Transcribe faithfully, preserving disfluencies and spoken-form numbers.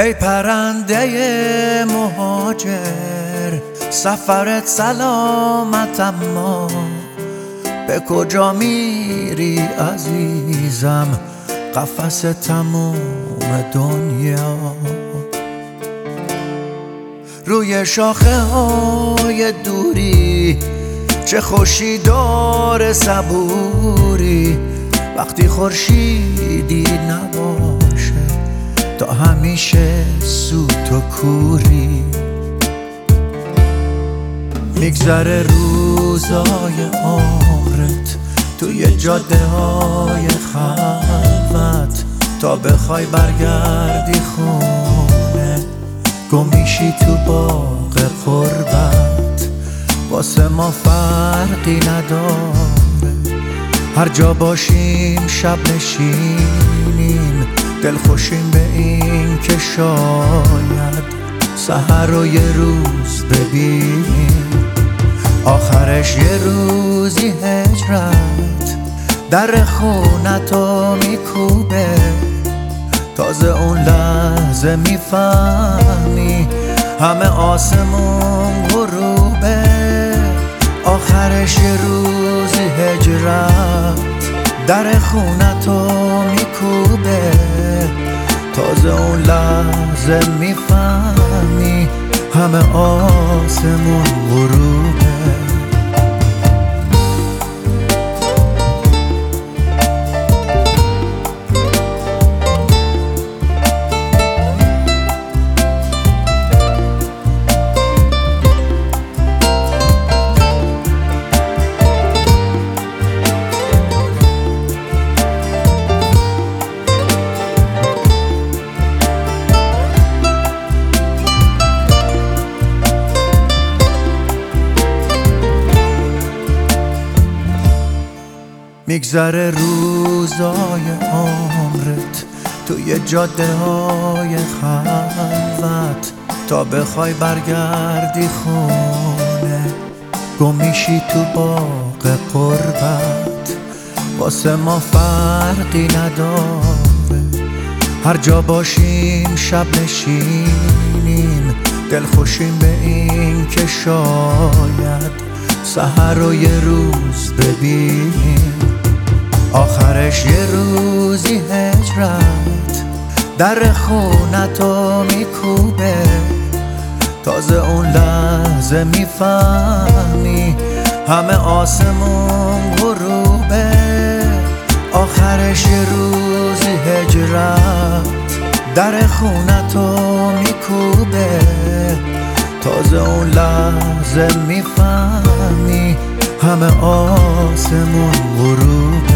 ای پرنده مهاجر، سفرت سلامت اما به کجا میری عزیزم؟ قفس تموم دنیا. روی شاخه های دوری چه خوشی داره صبوری، وقتی خورشیدی نباشه تا همیشه سوت و کوری. میگذره روزای عمرت توی جاده های خلوت، تا بخوای برگردی خونه گم میشی تو باغ غربت. واسه ما فرقی نداره هر جا باشیم شب نشینیم، دل خوشیم به این که شاید سحر رو یه روز ببینیم. آخرش یه روزی هجرت در خونتو میکوبه، تازه اون لحظه میفهمی همه آسمون غروبه. آخرش یه روزی هجرت در خونتو میکوبه، تازه اون لحظه میفهمی همه آسمون غروبه. میگذره روزای عمرت توی جاده های خلوت، تا بخوای برگردی خونه گم میشی تو باغ غربت. واسه ما فرقی نداره هر جا باشیم شب نشینیم، دل خوشیم به این که شاید سحر رو یه روز ببینیم. آخرش یه روزی هجرت در خونتو میکوبه، تازه اون لحظه میفهمی همه آسمون غروبه. آخرش یه روزی هجرت در خونتو میکوبه، تازه اون لحظه میفهمی همه آسمون غروبه.